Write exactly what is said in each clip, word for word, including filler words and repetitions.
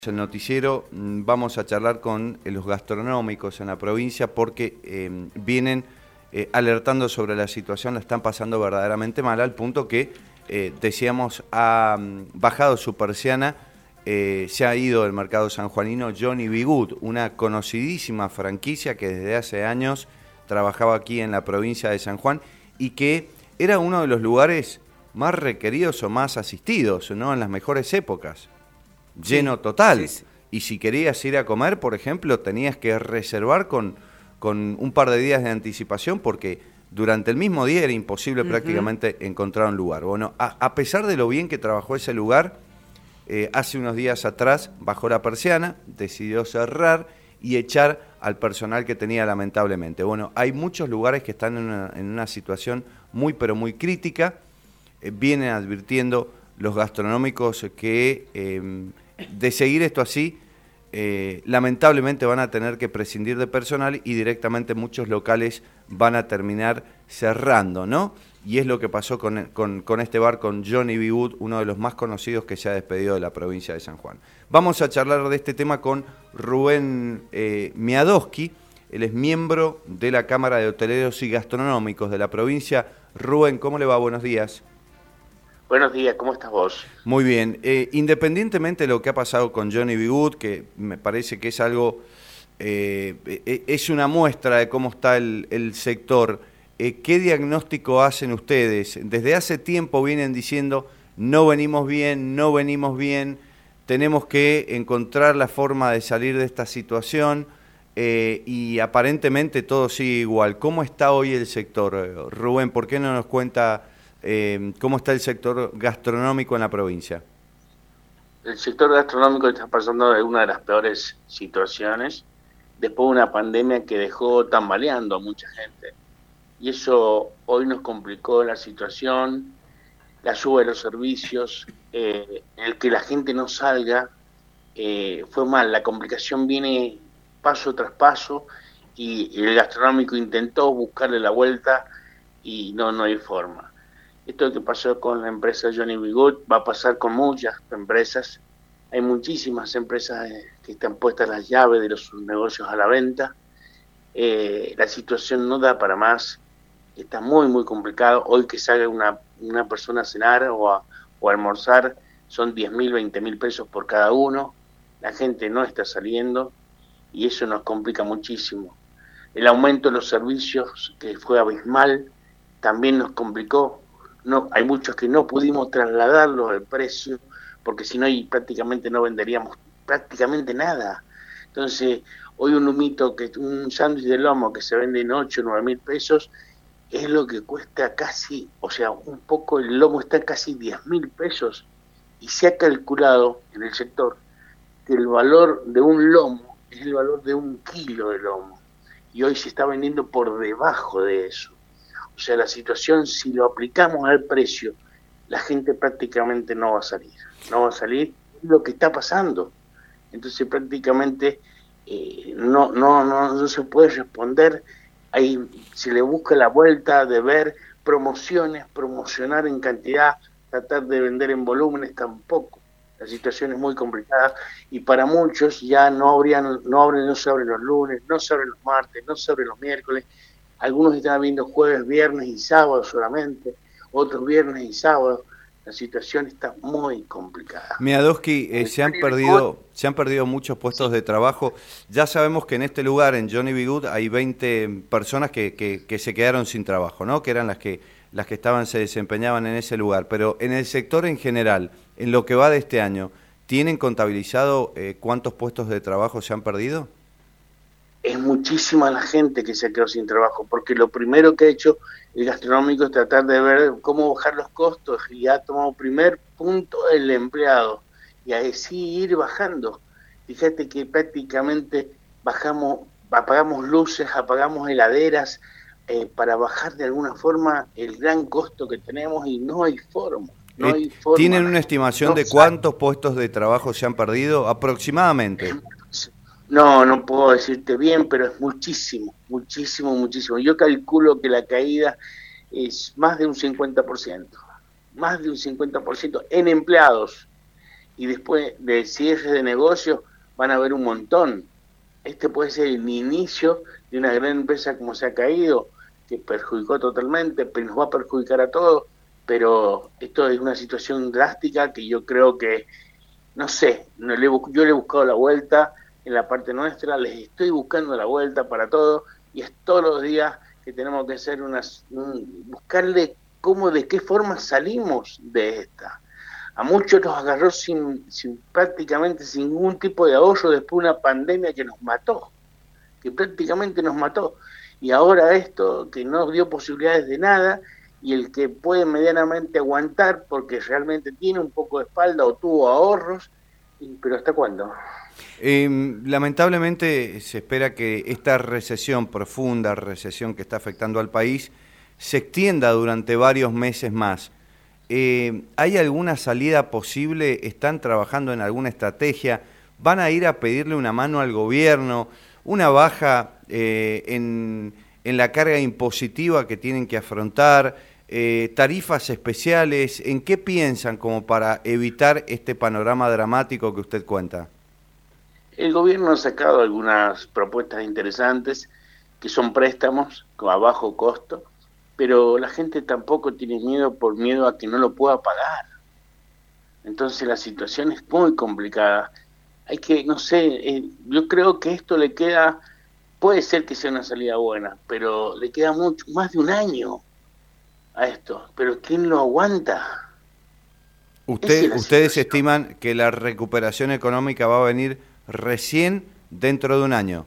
El noticiero vamos a charlar con los gastronómicos en la provincia porque eh, vienen eh, alertando sobre la situación, la están pasando verdaderamente mal al punto que, eh, decíamos, ha bajado su persiana, eh, se ha ido del mercado sanjuanino Johnny B. Good, una conocidísima franquicia que desde hace años trabajaba aquí en la provincia de San Juan y que era uno de los lugares más requeridos o más asistidos, ¿no?, en las mejores épocas. Lleno sí, total. Sí, sí. Y si querías ir a comer, por ejemplo, tenías que reservar con, con un par de días de anticipación porque durante el mismo día era imposible uh-huh. prácticamente encontrar un lugar. Bueno, a, a pesar de lo bien que trabajó ese lugar, eh, hace unos días atrás bajó la persiana, decidió cerrar y echar al personal que tenía lamentablemente. Bueno, hay muchos lugares que están en una, en una situación muy pero muy crítica. Eh, vienen advirtiendo los gastronómicos que eh, de seguir esto así, eh, lamentablemente van a tener que prescindir de personal y directamente muchos locales van a terminar cerrando, ¿no? Y es lo que pasó con, con, con este bar, con Johnny B. Good, uno de los más conocidos que se ha despedido de la provincia de San Juan. Vamos a charlar de este tema con Rubén eh, Miadowski, él es miembro de la Cámara de Hoteleros y Gastronómicos de la provincia. Rubén, ¿cómo le va? Buenos días. Buenos días, ¿cómo estás vos? Muy bien. Eh, independientemente de lo que ha pasado con Johnny B. Good, que me parece que es algo, eh, es una muestra de cómo está el, el sector, eh, ¿qué diagnóstico hacen ustedes? Desde hace tiempo vienen diciendo, no venimos bien, no venimos bien, tenemos que encontrar la forma de salir de esta situación, eh, y aparentemente todo sigue igual. ¿Cómo está hoy el sector? Rubén, ¿por qué no nos cuenta Eh, ¿cómo está el sector gastronómico en la provincia? El sector gastronómico está pasando de una de las peores situaciones después de una pandemia que dejó tambaleando a mucha gente. Y eso hoy nos complicó la situación, la suba de los servicios, eh, el que la gente no salga, eh, fue mal. La complicación viene paso tras paso y el gastronómico intentó buscarle la vuelta y no, no hay forma. Esto que pasó con la empresa Johnny B. Good va a pasar con muchas empresas. Hay muchísimas empresas que están puestas las llaves de los negocios a la venta. Eh, la situación no da para más. Está muy, muy complicado. Hoy que salga una, una persona a cenar o a, o a almorzar son diez mil, veinte mil pesos por cada uno. La gente no está saliendo y eso nos complica muchísimo. El aumento de los servicios, que fue abismal, también nos complicó. No, hay muchos que no pudimos trasladarlo al precio, porque si no prácticamente no venderíamos prácticamente nada. Entonces, hoy un humito, que un sándwich de lomo que se vende en ocho o nueve mil pesos, es lo que cuesta casi, o sea, un poco el lomo está casi diez mil pesos, y se ha calculado en el sector que el valor de un lomo es el valor de un kilo de lomo, y hoy se está vendiendo por debajo de eso. O sea, la situación, si lo aplicamos al precio, la gente prácticamente no va a salir. No va a salir lo que está pasando. Entonces, prácticamente eh, no, no, no, no se puede responder. Ahí se le busca la vuelta de ver promociones, promocionar en cantidad, tratar de vender en volúmenes tampoco. La situación es muy complicada y para muchos ya no abrían, no abren, no se abren los lunes, no se abren los martes, no se abren los miércoles. Algunos están viendo jueves, viernes y sábado solamente, otros viernes y sábado. La situación está muy complicada. Miadowski, eh, se han perdido se han perdido muchos puestos sí. de trabajo. Ya sabemos que en este lugar, en Johnny B. Good, hay veinte personas que, que, que se quedaron sin trabajo, ¿no? Que eran las que las que estaban se desempeñaban en ese lugar. Pero en el sector en general, en lo que va de este año, ¿tienen contabilizado eh, cuántos puestos de trabajo se han perdido? Es muchísima la gente que se quedó sin trabajo, porque lo primero que ha hecho el gastronómico es tratar de ver cómo bajar los costos, y ha tomado primer punto el empleado, y así ir bajando. Fíjate que prácticamente bajamos, apagamos luces, apagamos heladeras, eh, para bajar de alguna forma el gran costo que tenemos, y no hay forma. No hay forma. ¿Tienen una estimación no de cuántos puestos de trabajo se han perdido aproximadamente? No, no puedo decirte bien, pero es muchísimo, muchísimo, muchísimo. Yo calculo que la caída es más de un cincuenta por ciento, más de un cincuenta por ciento en empleados. y después de cierre de negocios van a haber un montón. Este puede ser el inicio de una gran empresa como se ha caído, que perjudicó totalmente, pero nos va a perjudicar a todos, pero esto es una situación drástica que yo creo que, no sé, no le, yo le he buscado la vuelta en la parte nuestra, les estoy buscando la vuelta para todo, y es todos los días que tenemos que hacer unas, un, buscarle cómo, de qué forma salimos de esta. A muchos nos agarró sin, sin prácticamente sin ningún tipo de ahorro después de una pandemia que nos mató, que prácticamente nos mató. Y ahora esto que no dio posibilidades de nada, y el que puede medianamente aguantar porque realmente tiene un poco de espalda o tuvo ahorros, pero ¿hasta cuándo? Eh, lamentablemente se espera que esta recesión profunda, recesión que está afectando al país, se extienda durante varios meses más. Eh, ¿Hay alguna salida posible? ¿Están trabajando en alguna estrategia? ¿Van a ir a pedirle una mano al gobierno? ¿Una baja eh, en, en la carga impositiva que tienen que afrontar? Eh, ¿Tarifas especiales? ¿En qué piensan como para evitar este panorama dramático que usted cuenta? El gobierno ha sacado algunas propuestas interesantes que son préstamos a bajo costo, pero la gente tampoco tiene miedo por miedo a que no lo pueda pagar. Entonces la situación es muy complicada. Hay que, no sé, eh, yo creo que esto le queda, puede ser que sea una salida buena, pero le queda mucho, más de un año a esto. Pero ¿quién lo aguanta? Usted, es ustedes situación. estiman que la recuperación económica va a venir recién dentro de un año.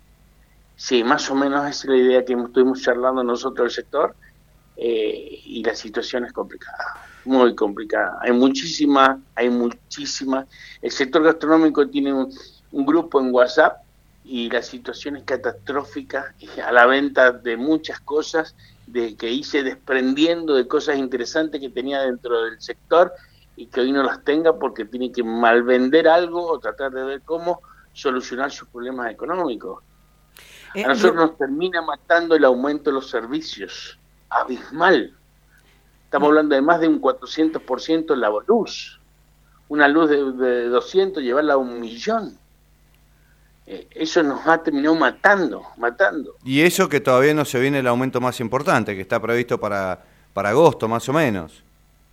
Sí, más o menos esa es la idea que estuvimos charlando nosotros del sector, eh, y la situación es complicada, muy complicada. Hay muchísima, hay muchísima. El sector gastronómico tiene un, un grupo en WhatsApp y la situación es catastrófica a la venta de muchas cosas de que hice desprendiendo de cosas interesantes que tenía dentro del sector y que hoy no las tenga porque tiene que malvender algo o tratar de ver cómo solucionar sus problemas económicos. A nosotros nos termina matando el aumento de los servicios, abismal. Estamos hablando de más de un cuatrocientos por ciento en la luz. Una luz de, de doscientos, llevarla a un millón. Eh, eso nos ha terminado matando, matando. Y eso que todavía no se viene el aumento más importante, que está previsto para, para agosto, más o menos.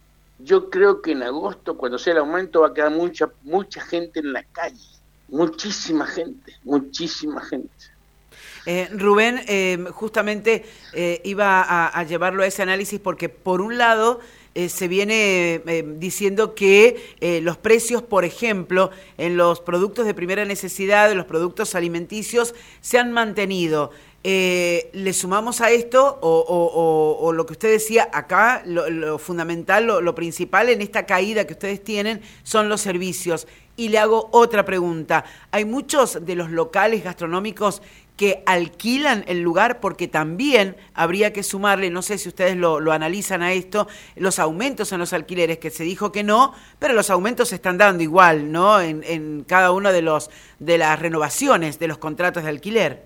Yo creo que en agosto, cuando sea el aumento, va a quedar mucha, mucha gente en la calle. Muchísima gente, muchísima gente. Eh, Rubén, eh, justamente eh, iba a, a llevarlo a ese análisis porque por un lado eh, se viene eh, diciendo que eh, los precios, por ejemplo, en los productos de primera necesidad, en los productos alimenticios, se han mantenido. Eh, ¿Le sumamos a esto o, o, o, o lo que usted decía acá, lo, lo fundamental, lo, lo principal en esta caída que ustedes tienen son los servicios? Y le hago otra pregunta. Hay muchos de los locales gastronómicos que alquilan el lugar porque también habría que sumarle, no sé si ustedes lo, lo analizan a esto, los aumentos en los alquileres, que se dijo que no, pero los aumentos se están dando igual, ¿no? En, en cada uno de los de las renovaciones de los contratos de alquiler.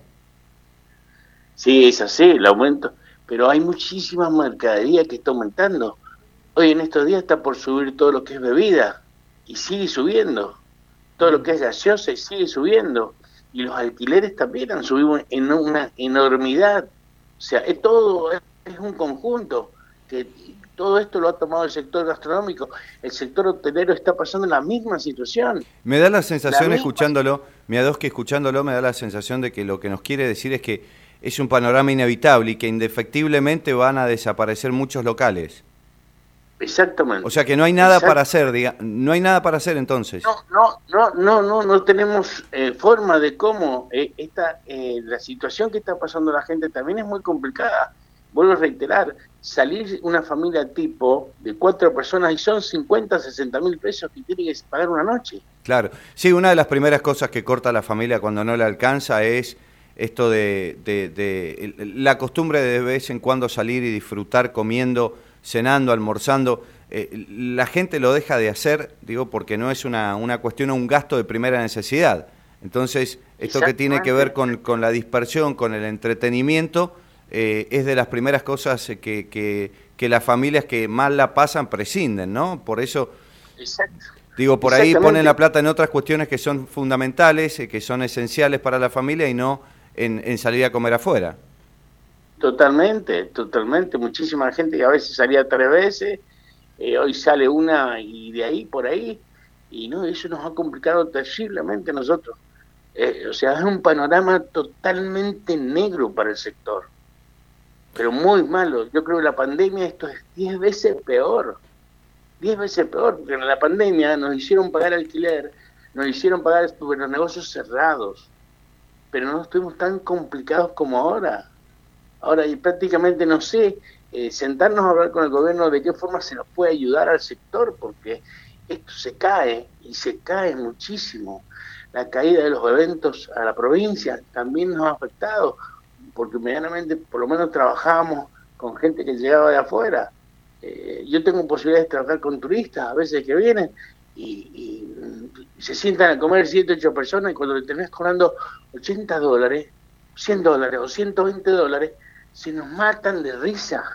Sí, es así, el aumento, pero hay muchísima mercadería que está aumentando. Hoy en estos días está por subir todo lo que es bebida y sigue subiendo, todo lo que es gaseosa y sigue subiendo. Y los alquileres también han subido en una enormidad. O sea, es todo, es, es un conjunto, que todo esto lo ha tomado el sector gastronómico. El sector hotelero está pasando la misma situación. Me da la sensación, la escuchándolo, Miadoski, escuchándolo, me da la sensación de que lo que nos quiere decir es que es un panorama inevitable y que indefectiblemente van a desaparecer muchos locales. Exactamente. O sea que no hay nada para hacer, diga, no hay nada para hacer entonces. No, no, no, no, no, no tenemos eh, forma de cómo eh, esta, eh, la situación que está pasando la gente también es muy complicada. Vuelvo a reiterar, salir una familia tipo de cuatro personas y son cincuenta, sesenta mil pesos que tiene que pagar una noche. Claro, sí, una de las primeras cosas que corta la familia cuando no le alcanza es esto de, de, de, de la costumbre de vez en cuando salir y disfrutar comiendo, cenando, almorzando. Eh, la gente lo deja de hacer, digo, porque no es una, una cuestión o un gasto de primera necesidad. Entonces, esto que tiene que ver con, con la dispersión, con el entretenimiento, eh, es de las primeras cosas que, que, que las familias que mal la pasan prescinden, ¿no? Por eso... Exacto. Digo, por ahí ponen la plata en otras cuestiones que son fundamentales, que son esenciales para la familia y no en, en salir a comer afuera. Totalmente, totalmente. Muchísima gente que a veces salía tres veces, eh, hoy sale una y de ahí por ahí, y no, eso nos ha complicado terriblemente a nosotros. Eh, o sea, es un panorama totalmente negro para el sector, pero muy malo. Yo creo que la pandemia esto es diez veces peor, diez veces peor, porque en la pandemia nos hicieron pagar alquiler, nos hicieron pagar los negocios cerrados, pero no estuvimos tan complicados como ahora. Ahora, y prácticamente no sé, eh, sentarnos a hablar con el gobierno de qué forma se nos puede ayudar al sector, porque esto se cae, y se cae muchísimo. La caída de los eventos a la provincia también nos ha afectado, porque medianamente, por lo menos trabajábamos con gente que llegaba de afuera. Eh, yo tengo posibilidades de trabajar con turistas, a veces que vienen, y, y se sientan a comer siete, ocho personas, y cuando le tenés cobrando ochenta dólares, cien dólares o ciento veinte dólares, se nos matan de risa.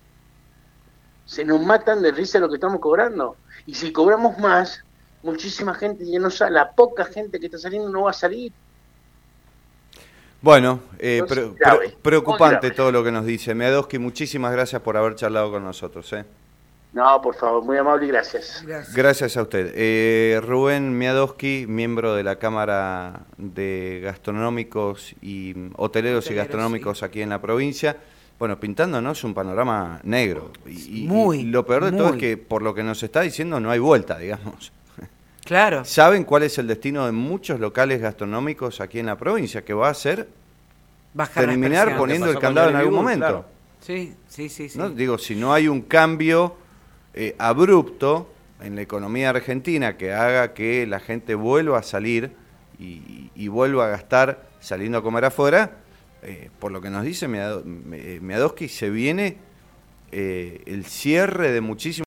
Se nos matan de risa lo que estamos cobrando. Y si cobramos más, muchísima gente ya no sale, la poca gente que está saliendo no va a salir. Bueno, eh, Entonces, pre pre preocupante todo lo que nos dice. Miadoski, muchísimas gracias por haber charlado con nosotros. ¿eh? No, por favor, muy amable y gracias. Gracias, gracias a usted. Eh, Rubén Miadoski, miembro de la Cámara de Gastronómicos y Hoteleros, Hoteleros y Gastronómicos sí. aquí en la provincia. Bueno, pintándonos un panorama negro. Y, muy, y lo peor de muy. todo es que, por lo que nos está diciendo, no hay vuelta, digamos. Claro. ¿Saben cuál es el destino de muchos locales gastronómicos aquí en la provincia? Que va a ser Bajar terminar poniendo el candado en algún momento. Claro. Sí, sí, sí, sí. ¿No? Digo, si no hay un cambio eh, abrupto en la economía argentina que haga que la gente vuelva a salir y, y vuelva a gastar saliendo a comer afuera, eh, por lo que nos dice Miadoski, se viene eh, el cierre de muchísimos